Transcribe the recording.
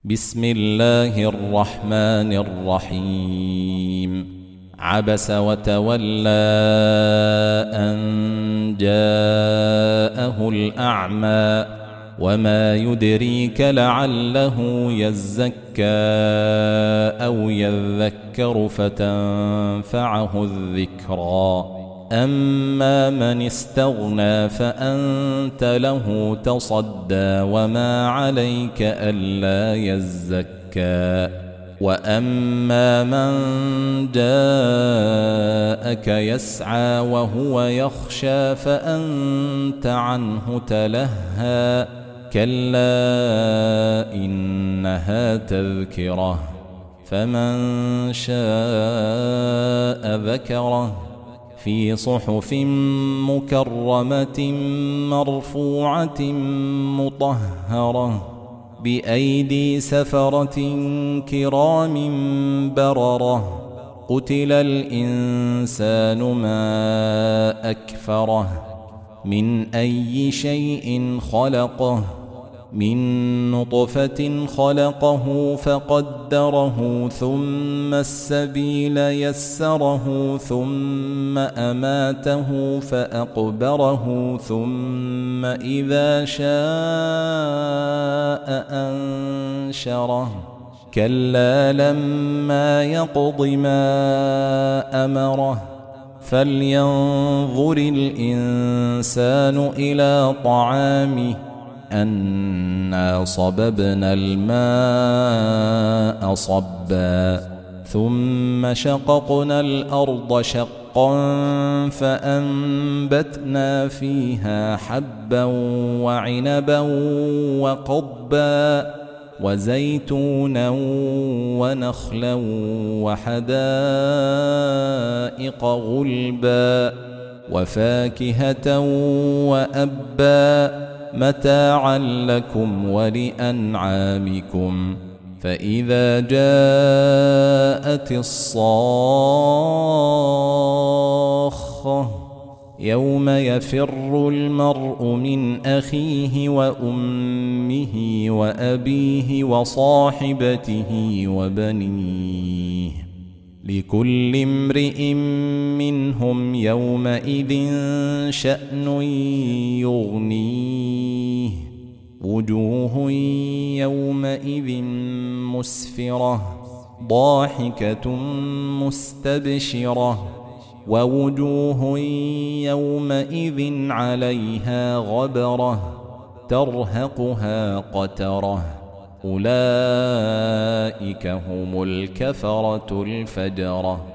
بسم الله الرحمن الرحيم. عبس وتولى أن جاءه الأعمى وما يدريك لعله يزكى أو يذكر فتنفعه الذكرى. أما من استغنى فأنت له تصدى وما عليك ألا يزكى. وأما من جاءك يسعى وهو يخشى فأنت عنه تلهى. كلا إنها تذكرة فمن شاء ذكره في صحف مكرمة مرفوعة مطهرة بأيدي سفرة كرام بررة. قتل الإنسان ما أكفره من أي شيء خلقه من نطفة خلقه فقدره ثم السبيل يسره ثم أماته فأقبره ثم إذا شاء أنشره. كلا لما يقض ما أمره فلينظر الإنسان إلى طعامه أنا صببنا الماء صبا ثم شققنا الأرض شقا فأنبتنا فيها حبا وعنبا وقضبا وزيتونا ونخلا وحدائق غلبا وفاكهة وأبا متاعا لكم ولأنعامكم. فإذا جاءت الصاخة يوم يفر المرء من أخيه وأمه وأبيه وصاحبته وبنيه لكل امرئ منهم يومئذ شأن يغنيه. وجوه يومئذ مسفرة ضاحكة مستبشرة ووجوه يومئذ عليها غبرة ترهقها قترة. أولئك هم الكفرة الفجرة.